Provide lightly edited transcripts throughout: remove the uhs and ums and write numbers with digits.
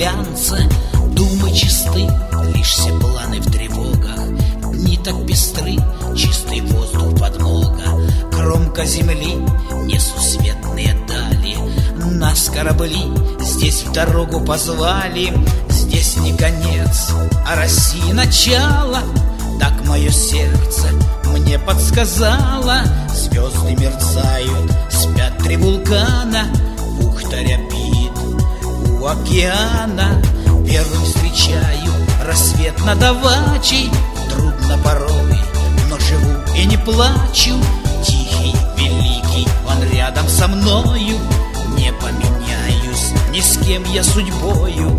итальянца. Думы чисты, лишь все планы в тревогах. Дни так пестры, чистый воздух подмога. Кромка земли, несусветные дали. Нас корабли здесь в дорогу позвали. Здесь не конец, а России начало. Так мое сердце мне подсказало. Звезды мерцают, спят 3 вулкана. Бухта рябит у океана. Первым встречаю рассвет над Авачей. Трудно порой, но живу и не плачу. Тихий, великий, он рядом со мною. Не поменяюсь ни с кем я судьбою.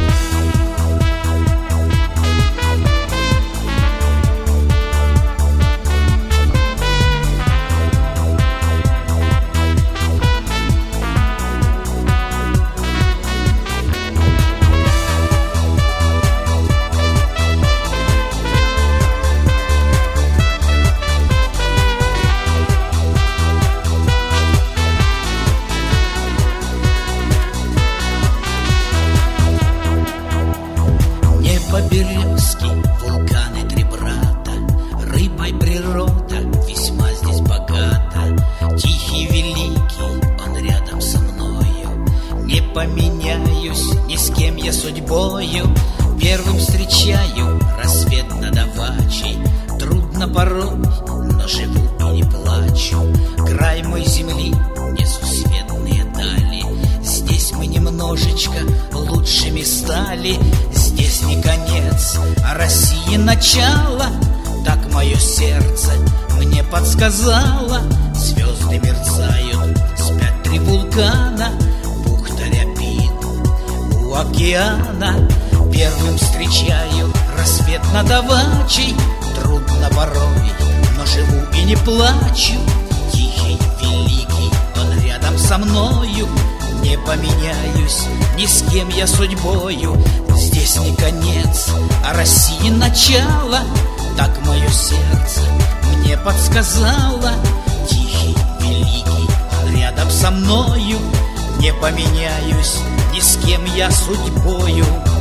По-березки вулканы 3 брата. Рыбой природа весьма здесь богата. Тихий, великий, он рядом со мною. Не поменяюсь ни с кем я судьбою. Первым встречаю рассвет над Авачей. Трудно порой, но живу и не плачу. Край мой земли, несусветные дали. Здесь мы немножечко лучшими стали. Здесь не конец, а России начало. Так мое сердце мне подсказало. Звезды мерцают, спят 3 вулкана. Бухта рябит у океана. Первым встречаю рассвет над Авачей. Трудно порой, но живу и не плачу. Тихий, великий, он рядом со мною. Не поменяюсь ни с кем я судьбою. Здесь не конец, а России начало. Так мое сердце мне подсказало. Тихий, великий, он рядом со мною. Не поменяюсь ни с кем я судьбою.